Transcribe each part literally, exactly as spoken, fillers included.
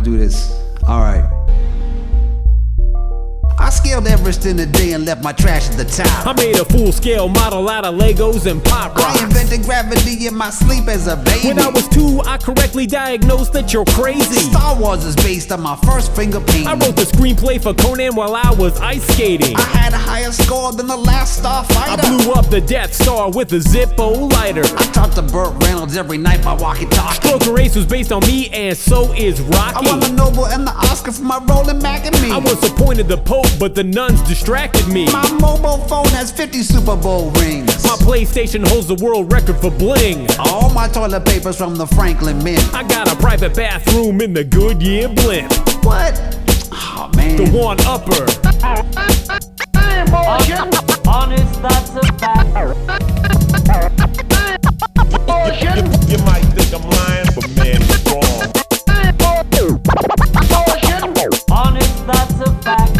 do this. Alright. I scaled Everest in a day and left my trash at the top. I made a full-scale model out of Legos and Pop Rocks. I invented gravity in my sleep as a baby. When I was two, I correctly diagnosed that you're crazy. Star Wars is based on my first finger painting. I wrote the screenplay for Conan while I was ice skating. I had a higher score than the last starfighter. I blew up the Death Star with a Zippo lighter. I talked to Burt Reynolds every night by walkie-talkie. Stroker Race was based on me, and so is Rocky. I won the Nobel and the Oscar for my role in Mac and Me. I was appointed the Pope, but the nuns distracted me. My mobile phone has fifty Super Bowl rings. My PlayStation holds the world record for bling. All my toilet paper's from the Franklin Mint. I got a private bathroom in the Goodyear blimp. What? Oh man. The one upper. Honest, that's a fact. You, you might think I'm lying, but man, you're wrong. Honest, that's a fact.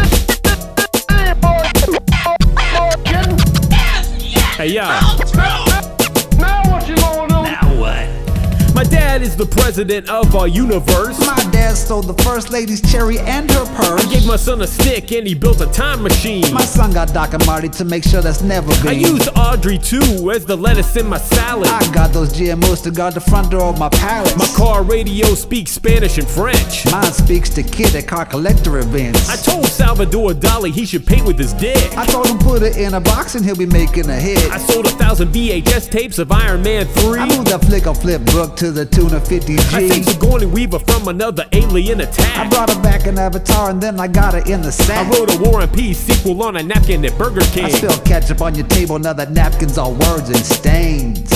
Hey, yo. Now what you gonna do? Now what? My dad is the president of our universe. My dad stole the first lady's cherry and her purse. I gave my son a stick and he built a time machine. My son got Doc and Marty to make sure that's never been. I used Audrey too as the lettuce in my salad. I got those G M Os to guard the front door of my palace. My car radio speaks Spanish and French. Mine speaks to kid at car collector events. I told Salvador Dali he should paint with his dick. I told him put it in a box and he'll be making a hit. I sold a thousand V H S tapes of Iron Man three. I moved that flicker flip book to the tune of fifty G. I saved Sigourney Weaver from another alien attack. I brought her back in Avatar and then I got her in the sack. I wrote a War and Peace sequel on a napkin at Burger King. I spilled ketchup on your table, now that napkins are words and stains.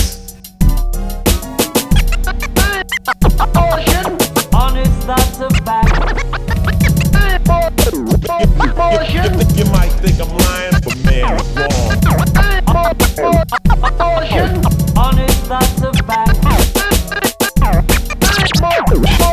Honest, that's a fact. You, you might think I'm lying, but man, you're wrong. Honest, that's a fact.